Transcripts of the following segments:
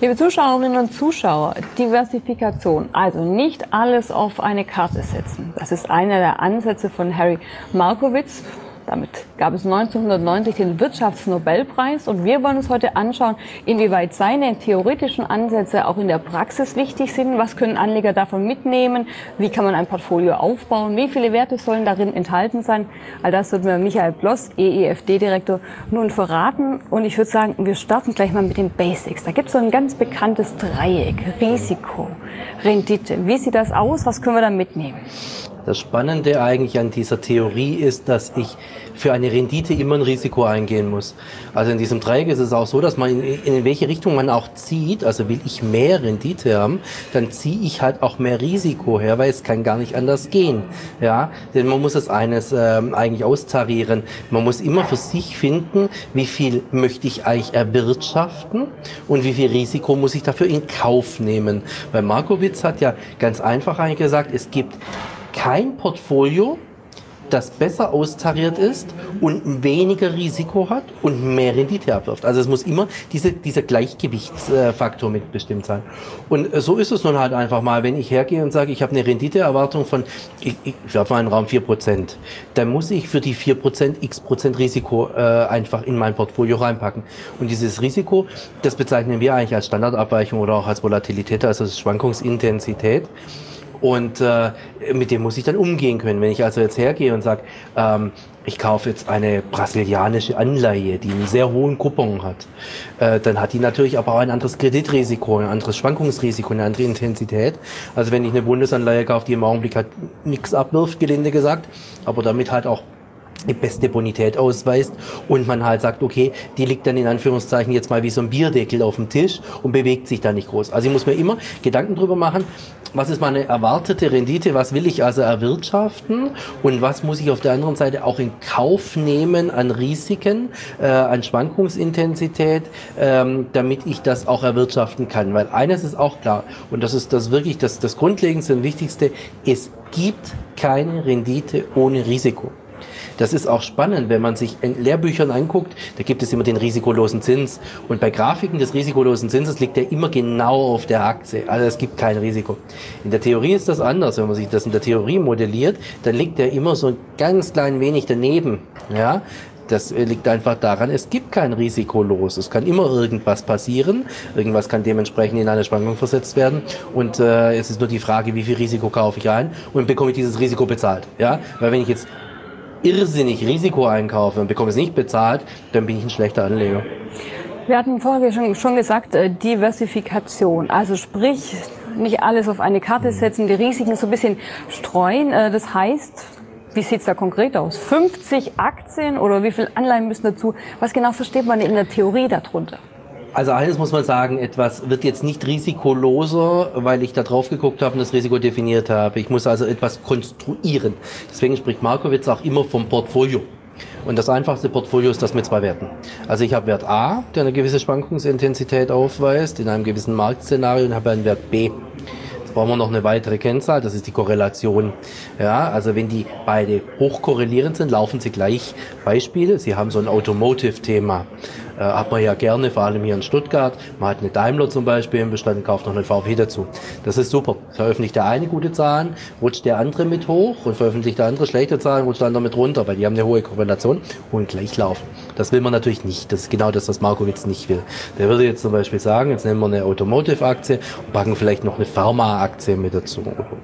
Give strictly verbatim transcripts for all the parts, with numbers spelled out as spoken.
Liebe Zuschauerinnen und Zuschauer, Diversifikation, also nicht alles auf eine Karte setzen. Das ist einer der Ansätze von Harry Markowitz. Damit gab es neunzehnhundertneunzig den Wirtschaftsnobelpreis und wir wollen uns heute anschauen, inwieweit seine theoretischen Ansätze auch in der Praxis wichtig sind. Was können Anleger davon mitnehmen? Wie kann man ein Portfolio aufbauen? Wie viele Werte sollen darin enthalten sein? All das wird mir Michael Bloss, E E F D-Direktor, nun verraten. Und ich würde sagen, wir starten gleich mal mit den Basics. Da gibt es so ein ganz bekanntes Dreieck: Risiko, Rendite. Wie sieht das aus? Was können wir da mitnehmen? Das Spannende eigentlich an dieser Theorie ist, dass ich für eine Rendite immer ein Risiko eingehen muss. Also in diesem Dreieck ist es auch so, dass man in, in welche Richtung man auch zieht, also will ich mehr Rendite haben, dann ziehe ich halt auch mehr Risiko her, weil es kann gar nicht anders gehen. Ja, denn man muss es eines ähm, eigentlich austarieren. Man muss immer für sich finden, wie viel möchte ich eigentlich erwirtschaften und wie viel Risiko muss ich dafür in Kauf nehmen. Weil Markowitz hat ja ganz einfach eigentlich gesagt, es gibt kein Portfolio, das besser austariert ist und weniger Risiko hat und mehr Rendite abwirft. Also es muss immer diese, dieser Gleichgewichtsfaktor mitbestimmt sein. Und so ist es nun halt einfach mal, wenn ich hergehe und sage, ich habe eine Renditeerwartung von, ich, ich werfe mal einen Raum vier Prozent, dann muss ich für die vier Prozent x Prozent Risiko äh, einfach in mein Portfolio reinpacken. Und dieses Risiko, das bezeichnen wir eigentlich als Standardabweichung oder auch als Volatilität, also Schwankungsintensität. Und äh, mit dem muss ich dann umgehen können. Wenn ich also jetzt hergehe und sage, ähm, ich kaufe jetzt eine brasilianische Anleihe, die einen sehr hohen Coupon hat, äh, dann hat die natürlich aber auch ein anderes Kreditrisiko, ein anderes Schwankungsrisiko, eine andere Intensität. Also wenn ich eine Bundesanleihe kaufe, die im Augenblick halt nichts abwirft, gelinde gesagt, aber damit halt auch die beste Bonität ausweist und man halt sagt, okay, die liegt dann in Anführungszeichen jetzt mal wie so ein Bierdeckel auf dem Tisch und bewegt sich da nicht groß. Also ich muss mir immer Gedanken drüber machen, was ist meine erwartete Rendite, was will ich also erwirtschaften und was muss ich auf der anderen Seite auch in Kauf nehmen an Risiken, äh, an Schwankungsintensität, ähm, damit ich das auch erwirtschaften kann. Weil eines ist auch klar und das ist das wirklich das, das Grundlegendste und Wichtigste, es gibt keine Rendite ohne Risiko. Das ist auch spannend, wenn man sich in Lehrbüchern anguckt, da gibt es immer den risikolosen Zins. Und bei Grafiken des risikolosen Zinses liegt der immer genau auf der Achse. Also es gibt kein Risiko. In der Theorie ist das anders. Wenn man sich das in der Theorie modelliert, dann liegt der immer so ein ganz klein wenig daneben. Ja? Das liegt einfach daran, es gibt kein Risiko los. Es kann immer irgendwas passieren. Irgendwas kann dementsprechend in eine Schwankung versetzt werden. Und äh, es ist nur die Frage, wie viel Risiko kaufe ich ein und bekomme ich dieses Risiko bezahlt. Ja? Weil wenn ich jetzt irrsinnig Risiko einkaufe und bekomme es nicht bezahlt, dann bin ich ein schlechter Anleger. Wir hatten vorher schon, schon gesagt, äh, Diversifikation, also sprich, nicht alles auf eine Karte setzen, die Risiken so ein bisschen streuen. Äh, das heißt, wie sieht es da konkret aus? fünfzig Aktien oder wie viele Anleihen müssen dazu? Was genau versteht man in der Theorie darunter? Also eines muss man sagen, etwas wird jetzt nicht risikoloser, weil ich da drauf geguckt habe und das Risiko definiert habe. Ich muss also etwas konstruieren. Deswegen spricht Markowitz auch immer vom Portfolio. Und das einfachste Portfolio ist das mit zwei Werten. Also ich habe Wert A, der eine gewisse Schwankungsintensität aufweist, in einem gewissen Marktszenario, und habe einen Wert B. Jetzt brauchen wir noch eine weitere Kennzahl, das ist die Korrelation. Ja, also wenn die beide hochkorrelierend sind, laufen sie gleich. Beispiel, Sie haben so ein Automotive-Thema. Äh, hat man ja gerne, vor allem hier in Stuttgart. Man hat eine Daimler zum Beispiel im Bestand und kauft noch eine VW dazu. Das ist super. Veröffentlicht der eine gute Zahlen, rutscht der andere mit hoch und veröffentlicht der andere schlechte Zahlen, rutscht der andere mit runter, weil die haben eine hohe Korrelation und gleich laufen. Das will man natürlich nicht. Das ist genau das, was Markowitz nicht will. Der würde jetzt zum Beispiel sagen, jetzt nehmen wir eine Automotive-Aktie und packen vielleicht noch eine Pharma-Aktie mit dazu.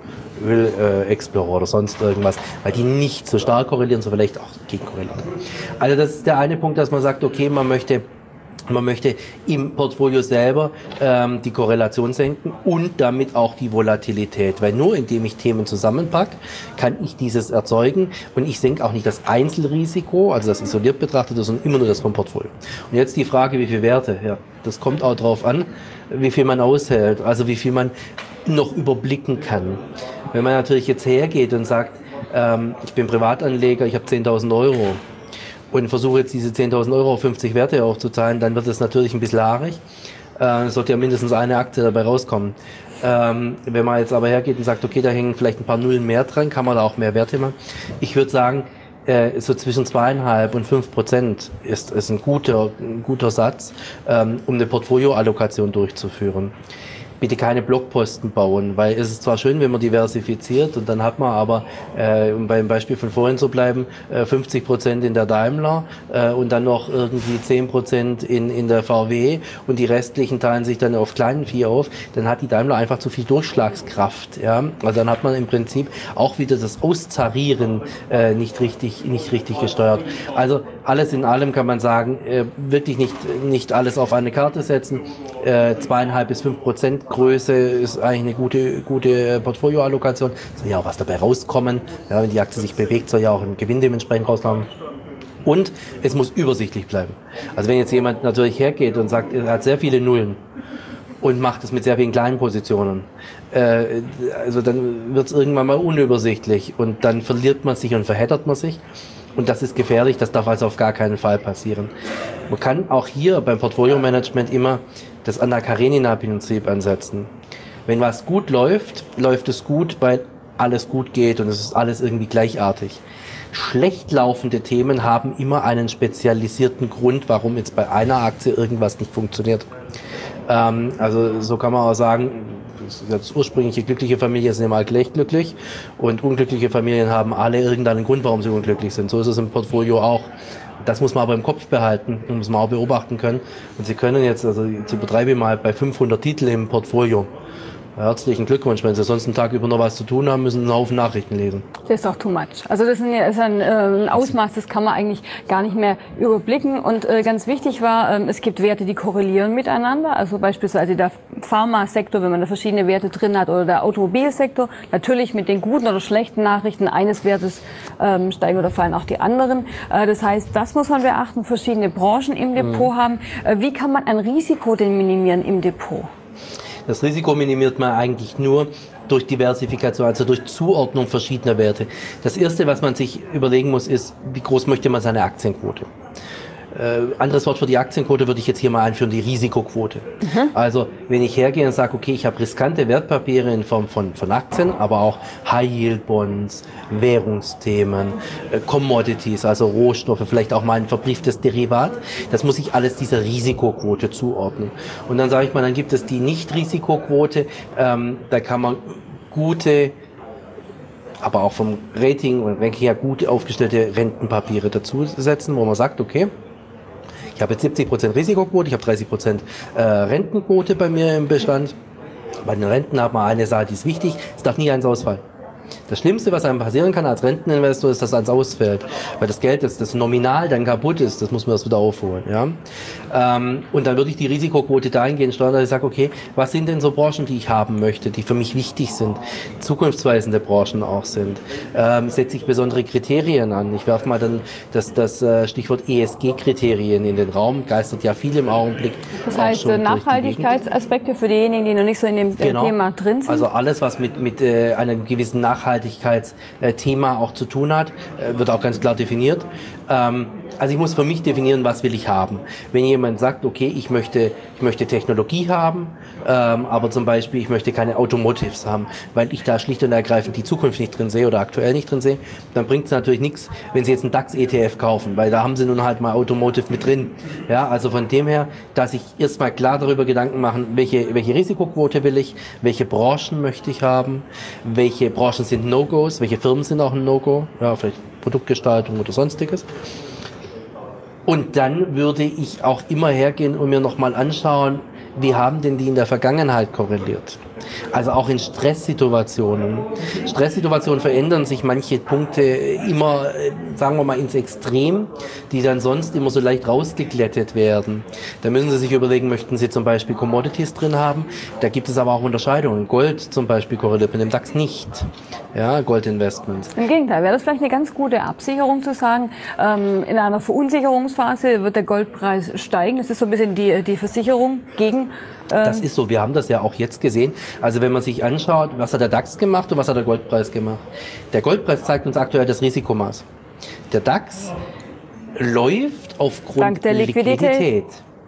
Will äh, Explorer oder sonst irgendwas, weil die nicht so stark korrelieren, so vielleicht auch gegen korrelieren. Also das ist der eine Punkt, dass man sagt, okay, man möchte man möchte im Portfolio selber ähm, die Korrelation senken und damit auch die Volatilität, weil nur indem ich Themen zusammenpacke, kann ich dieses erzeugen und ich senke auch nicht das Einzelrisiko, also das isoliert betrachtet, sondern immer nur das vom Portfolio. Und jetzt die Frage, wie viele Werte? Ja, das kommt auch drauf an, wie viel man aushält, also wie viel man noch überblicken kann. Wenn man natürlich jetzt hergeht und sagt, ähm, ich bin Privatanleger, ich habe zehntausend Euro und versuche jetzt diese zehntausend Euro auf fünfzig Werte aufzuteilen, dann wird es natürlich ein bisschen haarig. Äh, es sollte ja mindestens eine Aktie dabei rauskommen. Ähm, wenn man jetzt aber hergeht und sagt, okay, da hängen vielleicht ein paar Nullen mehr dran, kann man da auch mehr Werte machen. Ich würde sagen, äh, so zwischen zweieinhalb und fünf Prozent ist, ist ein guter, ein guter Satz, ähm, um eine Portfolioallokation durchzuführen. Bitte keine Blockposten bauen, weil es ist zwar schön, wenn man diversifiziert und dann hat man aber, äh, um beim Beispiel von vorhin zu bleiben, äh, fünfzig Prozent in der Daimler äh, und dann noch irgendwie zehn Prozent in, in der V W und die restlichen teilen sich dann auf kleinen Vieh auf, dann hat die Daimler einfach zu viel Durchschlagskraft. Ja? Also dann hat man im Prinzip auch wieder das Auszarieren äh, nicht richtig, nicht richtig gesteuert. Also alles in allem kann man sagen, äh, wirklich nicht, nicht alles auf eine Karte setzen, äh, zweieinhalb bis fünf Prozent Größe ist eigentlich eine gute, gute Portfolioallokation. Soll ja auch was dabei rauskommen. Ja, wenn die Aktie sich bewegt, soll ja auch ein Gewinn dementsprechend rauskommen. Und es muss übersichtlich bleiben. Also wenn jetzt jemand natürlich hergeht und sagt, er hat sehr viele Nullen und macht es mit sehr vielen kleinen Positionen, äh, also dann wird es irgendwann mal unübersichtlich und dann verliert man sich und verheddert man sich. Und das ist gefährlich, das darf also auf gar keinen Fall passieren. Man kann auch hier beim Portfolio-Management immer das Anna Karenina-Prinzip ansetzen. Wenn was gut läuft, läuft es gut, weil alles gut geht und es ist alles irgendwie gleichartig. Schlecht laufende Themen haben immer einen spezialisierten Grund, warum jetzt bei einer Aktie irgendwas nicht funktioniert. Ähm, also so kann man auch sagen, das ursprüngliche glückliche Familien sind immer alle gleich glücklich und unglückliche Familien haben alle irgendeinen Grund, warum sie unglücklich sind. So ist es im Portfolio auch. Das muss man aber im Kopf behalten und muss man auch beobachten können. Und Sie können jetzt, also jetzt übertreibe ich mal, bei fünfhundert Titel im Portfolio. Herzlichen Glückwunsch. Wenn Sie sonst einen Tag über noch was zu tun haben, müssen Sie einen Haufen Nachrichten lesen. Das ist auch too much. Also das ist ein, äh, ein Ausmaß, das kann man eigentlich gar nicht mehr überblicken. Und äh, ganz wichtig war, äh, es gibt Werte, die korrelieren miteinander. Also beispielsweise der Pharmasektor, wenn man da verschiedene Werte drin hat, oder der Automobilsektor. Natürlich mit den guten oder schlechten Nachrichten eines Wertes ähm, steigen oder fallen auch die anderen. Äh, das heißt, das muss man beachten. Verschiedene Branchen im Depot mhm. haben. Äh, wie kann man ein Risiko denn minimieren im Depot? Das Risiko minimiert man eigentlich nur durch Diversifikation, also durch Zuordnung verschiedener Werte. Das Erste, was man sich überlegen muss, ist, wie groß möchte man seine Aktienquote? Äh, anderes Wort für die Aktienquote würde ich jetzt hier mal einführen, die Risikoquote. Mhm. Also wenn ich hergehe und sage, okay, ich habe riskante Wertpapiere in Form von, von Aktien, aber auch High-Yield-Bonds, Währungsthemen, äh, Commodities, also Rohstoffe, vielleicht auch mal ein verbrieftes Derivat, das muss ich alles dieser Risikoquote zuordnen. Und dann sage ich mal, dann gibt es die Nicht-Risikoquote, ähm, da kann man gute, aber auch vom Rating und Ranking her gut aufgestellte Rentenpapiere dazu setzen, wo man sagt, okay, ich habe jetzt siebzig Prozent Risikoquote, ich habe dreißig Prozent äh, Rentenquote bei mir im Bestand. Bei den Renten hat man eine Sache, die ist wichtig, es darf nie eins ausfallen. Das Schlimmste, was einem passieren kann als Renteninvestor, ist, dass eins ausfällt. Weil das Geld, das, das nominal dann kaputt ist, das muss man erst wieder aufholen. Ja? Ähm, und dann würde ich die Risikoquote dahingehend steuern, dass ich sage, okay, was sind denn so Branchen, die ich haben möchte, die für mich wichtig sind, zukunftsweisende Branchen auch sind. Ähm, setze ich besondere Kriterien an. Ich werfe mal dann das, das äh, Stichwort E S G-Kriterien in den Raum, geistert ja viel im Augenblick. Das heißt, Nachhaltigkeitsaspekte für diejenigen, die noch nicht so in dem genau. Thema drin sind? Also alles, was mit, mit äh, einem gewissen Nachhaltigkeitsthema auch zu tun hat, äh, wird auch ganz klar definiert. Ähm, also ich muss für mich definieren, was will ich haben. Wenn jemand sagt, okay, ich möchte, ich möchte Technologie haben, ähm, aber zum Beispiel ich möchte keine Automotives haben, weil ich da schlicht und ergreifend die Zukunft nicht drin sehe oder aktuell nicht drin sehe, dann bringt es natürlich nichts, wenn Sie jetzt einen DAX-E T F kaufen, weil da haben Sie nun halt mal Automotive mit drin. Ja, also von dem her, dass ich erstmal klar darüber Gedanken machen, welche, welche Risikoquote will ich, welche Branchen möchte ich haben, welche Branchen sind No-Gos, welche Firmen sind auch ein No-Go, ja, vielleicht Produktgestaltung oder sonstiges. Und dann würde ich auch immer hergehen und mir nochmal anschauen, wie haben denn die in der Vergangenheit korreliert? Also auch in Stresssituationen. Stresssituationen verändern sich manche Punkte immer, sagen wir mal, ins Extrem, die dann sonst immer so leicht rausgeglättet werden. Da müssen Sie sich überlegen, möchten Sie zum Beispiel Commodities drin haben? Da gibt es aber auch Unterscheidungen. Gold zum Beispiel korreliert mit dem DAX nicht. Ja, Goldinvestments. Im Gegenteil, wäre das vielleicht eine ganz gute Absicherung zu sagen, ähm, in einer Verunsicherungsphase wird der Goldpreis steigen. Das ist so ein bisschen die, die Versicherung gegen... Ähm das ist so, wir haben das ja auch jetzt gesehen. Also wenn man sich anschaut, was hat der DAX gemacht und was hat der Goldpreis gemacht. Der Goldpreis zeigt uns aktuell das Risikomaß. Der DAX läuft aufgrund Dank der Liquidität. Liquidität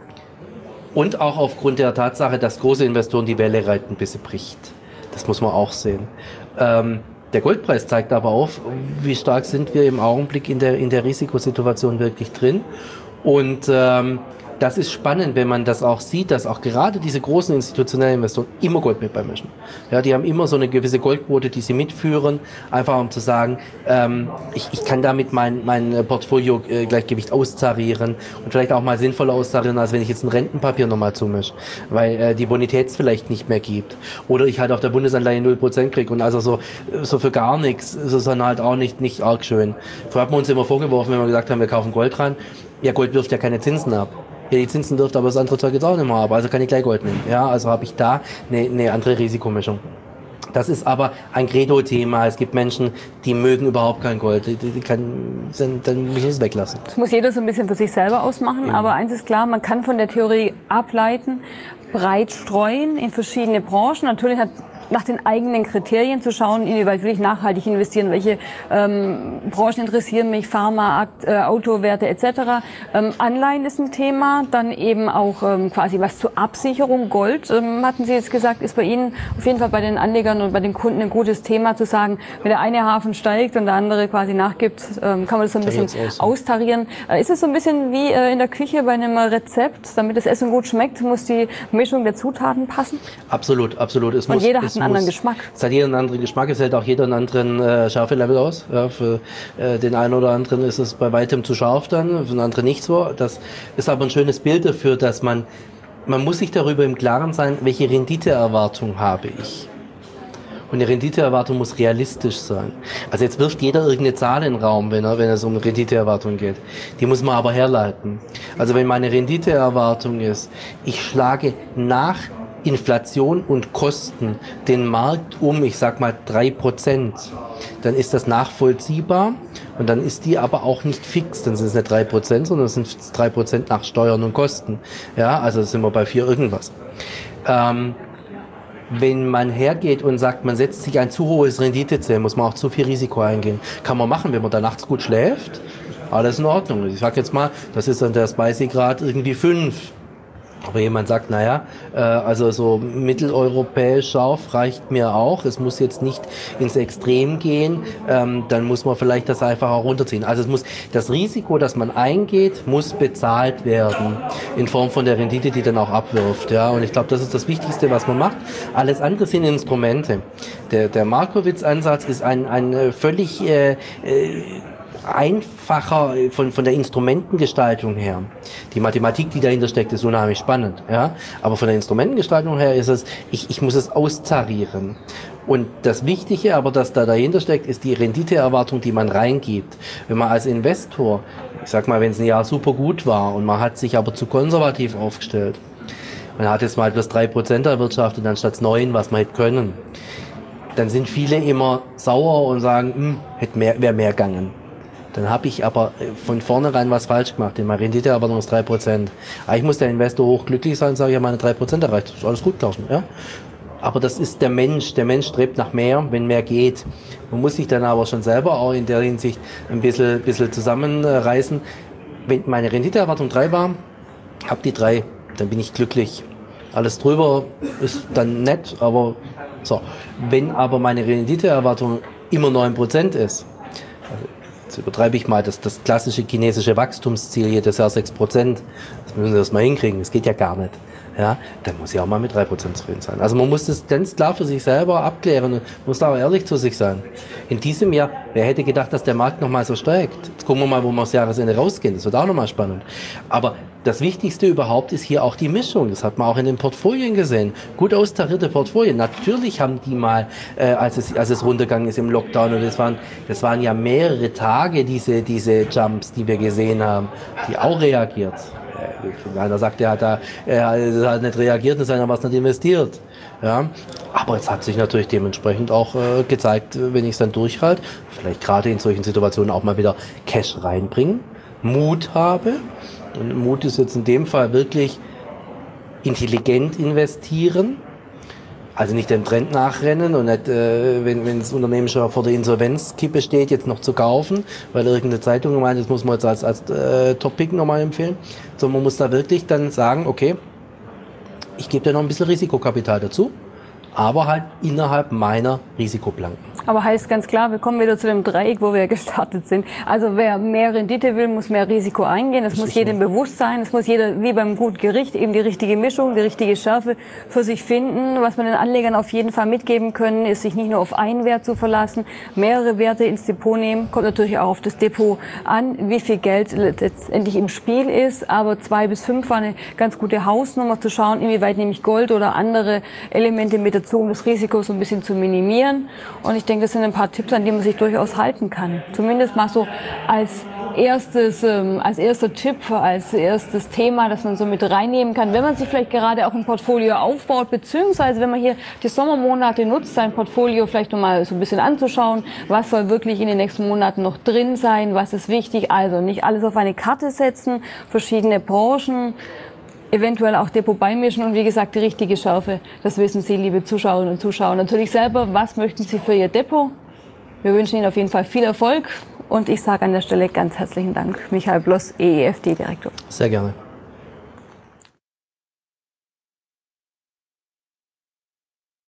und auch aufgrund der Tatsache, dass große Investoren die Welle reiten, bis sie bricht. Das muss man auch sehen. Ähm, Der Goldpreis zeigt aber auf, wie stark sind wir im Augenblick in der, in der Risikosituation wirklich drin. Und ähm, das ist spannend, wenn man das auch sieht, dass auch gerade diese großen institutionellen Investoren immer Gold mit beimischen. Ja, die haben immer so eine gewisse Goldquote, die sie mitführen, einfach um zu sagen, ähm, ich, ich kann damit mein, mein Portfolio-Gleichgewicht austarieren und vielleicht auch mal sinnvoller austarieren, als wenn ich jetzt ein Rentenpapier nochmal zumische, weil äh, die Bonität es vielleicht nicht mehr gibt. Oder ich halt auf der Bundesanleihe null Prozent kriege und also so, so für gar nichts ist es dann halt auch nicht, nicht arg schön. Früher hat man uns immer vorgeworfen, wenn wir gesagt haben, wir kaufen Gold rein, ja, Gold wirft ja keine Zinsen ab. Ja, die Zinsen dürfte aber das andere Zeug jetzt auch nicht mehr haben, also kann ich gleich Gold nehmen. Ja, also habe ich da eine, eine andere Risikomischung. Das ist aber ein Credo-Thema. Es gibt Menschen, die mögen überhaupt kein Gold. Die, die kann, dann, dann muss ich es weglassen. Das muss jeder so ein bisschen für sich selber ausmachen. Ja. Aber eins ist klar, man kann von der Theorie ableiten, breit streuen in verschiedene Branchen. Natürlich hat nach den eigenen Kriterien zu schauen, inwieweit will ich nachhaltig investieren, welche ähm, Branchen interessieren mich, Pharma, äh, Autowerte et cetera. Ähm, Anleihen ist ein Thema, dann eben auch ähm, quasi was zur Absicherung. Gold, ähm, hatten Sie jetzt gesagt, ist bei Ihnen auf jeden Fall bei den Anlegern und bei den Kunden ein gutes Thema zu sagen, wenn der eine Hafen steigt und der andere quasi nachgibt, ähm, kann man das so ein bisschen aus, austarieren. Äh, ist es so ein bisschen wie äh, in der Küche bei einem Rezept, damit das Essen gut schmeckt, muss die Mischung der Zutaten passen? Absolut, absolut. Es und muss, jeder hat es einen anderen Geschmack. Es hat jeder einen anderen Geschmack, es hält auch jeder einen anderen äh, Schärfelevel aus. Ja, für äh, den einen oder anderen ist es bei weitem zu scharf dann, für den anderen nicht so. Das ist aber ein schönes Bild dafür, dass man, man muss sich darüber im Klaren sein, welche Renditeerwartung habe ich. Und die Renditeerwartung muss realistisch sein. Also jetzt wirft jeder irgendeine Zahl in den Raum, wenn, er, wenn es um Renditeerwartung geht. Die muss man aber herleiten. Also wenn meine Renditeerwartung ist, ich schlage nach Inflation und Kosten den Markt um, ich sag mal drei Prozent, dann ist das nachvollziehbar und dann ist die aber auch nicht fix, dann sind es nicht drei Prozent, sondern es sind drei Prozent nach Steuern und Kosten. Ja, also sind wir bei vier irgendwas. Ähm, wenn man hergeht und sagt, man setzt sich ein zu hohes Renditeziel, muss man auch zu viel Risiko eingehen. Kann man machen, wenn man da nachts gut schläft, alles in Ordnung. Ich sag jetzt mal, das ist dann der Spicy-Grad irgendwie fünf. Aber jemand sagt, naja, äh, also so mitteleuropäisch scharf reicht mir auch. Es muss jetzt nicht ins Extrem gehen. Ähm, dann muss man vielleicht das einfach auch runterziehen. Also es muss, das Risiko, das man eingeht, muss bezahlt werden. In Form von der Rendite, die dann auch abwirft. Ja, und ich glaube, das ist das Wichtigste, was man macht. Alles andere sind Instrumente. Der, der Markowitz-Ansatz ist ein, ein völlig, äh, äh, einfacher von, von der Instrumentengestaltung her. Die Mathematik, die dahinter steckt, ist unheimlich spannend. Ja? Aber von der Instrumentengestaltung her ist es, ich, ich muss es austarieren. Und das Wichtige aber, das da dahinter steckt, ist die Renditeerwartung, die man reingibt. Wenn man als Investor, ich sag mal, wenn es ein Jahr super gut war und man hat sich aber zu konservativ aufgestellt, man hat jetzt mal plus drei Prozent erwirtschaftet anstatt neun, was man hätte können, dann sind viele immer sauer und sagen, hm, hätte mehr, wäre mehr gegangen. Dann habe ich aber von vornherein was falsch gemacht. In meiner Renditeerwartung ist drei Prozent. Eigentlich muss der Investor hochglücklich sein und sagen, ich habe meine drei Prozent erreicht. Das ist alles gut gelaufen. Ja? Aber das ist der Mensch. Der Mensch strebt nach mehr, wenn mehr geht. Man muss sich dann aber schon selber auch in der Hinsicht ein bisschen, bisschen zusammenreißen. Wenn meine Renditeerwartung drei war, habe die drei, dann bin ich glücklich. Alles drüber ist dann nett, aber so. Wenn aber meine Renditeerwartung immer neun Prozent ist, also jetzt übertreibe ich mal, das, das klassische chinesische Wachstumsziel jedes Jahr sechs Prozent. Das müssen wir das mal hinkriegen, das geht ja gar nicht. Ja, dann muss ich auch mal mit drei Prozent zufrieden sein. Also man muss das ganz klar für sich selber abklären und muss da auch ehrlich zu sich sein. In diesem Jahr, wer hätte gedacht, dass der Markt nochmal so steigt? Jetzt gucken wir mal, wo wir aufs Jahresende rausgehen. Das wird auch nochmal spannend. Aber das Wichtigste überhaupt ist hier auch die Mischung. Das hat man auch in den Portfolien gesehen. Gut austarierte Portfolien. Natürlich haben die mal, äh, als es, als es runtergegangen ist im Lockdown, und das waren, das waren ja mehrere Tage, diese, diese Jumps, die wir gesehen haben, die auch reagiert. Einer sagt, er hat, da, er hat nicht reagiert, es ist einer was nicht investiert. Ja? Aber es hat sich natürlich dementsprechend auch äh, gezeigt, wenn ich es dann durchhalte, vielleicht gerade in solchen Situationen auch mal wieder Cash reinbringen, Mut habe. Und Mut ist jetzt in dem Fall wirklich intelligent investieren. Also nicht dem Trend nachrennen und nicht, äh, wenn, wenn das Unternehmen schon vor der Insolvenzkippe steht, jetzt noch zu kaufen, weil irgendeine Zeitung meint, das muss man jetzt als, als äh, Top-Pick nochmal empfehlen. Sondern man muss da wirklich dann sagen, okay, ich gebe dir noch ein bisschen Risikokapital dazu, aber halt innerhalb meiner Risikoplanken. Aber heißt ganz klar, wir kommen wieder zu dem Dreieck, wo wir gestartet sind. Also wer mehr Rendite will, muss mehr Risiko eingehen. Das, das muss jedem bewusst sein. Es muss jeder, wie beim guten Gericht, eben die richtige Mischung, die richtige Schärfe für sich finden. Was wir den Anlegern auf jeden Fall mitgeben können, ist, sich nicht nur auf einen Wert zu verlassen, mehrere Werte ins Depot nehmen. Kommt natürlich auch auf das Depot an, wie viel Geld letztendlich im Spiel ist. Aber zwei bis fünf war eine ganz gute Hausnummer, zu schauen, inwieweit nehme ich Gold oder andere Elemente mit dazu, um das Risiko so ein bisschen zu minimieren. Und ich Ich denke, das sind ein paar Tipps, an denen man sich durchaus halten kann. Zumindest mal so als erstes, ähm, als erster Tipp, als erstes Thema, das man so mit reinnehmen kann, wenn man sich vielleicht gerade auch ein Portfolio aufbaut, beziehungsweise wenn man hier die Sommermonate nutzt, sein Portfolio vielleicht nochmal so ein bisschen anzuschauen, was soll wirklich in den nächsten Monaten noch drin sein, was ist wichtig. Also nicht alles auf eine Karte setzen, verschiedene Branchen, eventuell auch Depot beimischen und wie gesagt die richtige Schärfe. Das wissen Sie, liebe Zuschauerinnen und Zuschauer. Natürlich selber, was möchten Sie für Ihr Depot? Wir wünschen Ihnen auf jeden Fall viel Erfolg und ich sage an der Stelle ganz herzlichen Dank. Michael Bloss, E E F D-Direktor. Sehr gerne.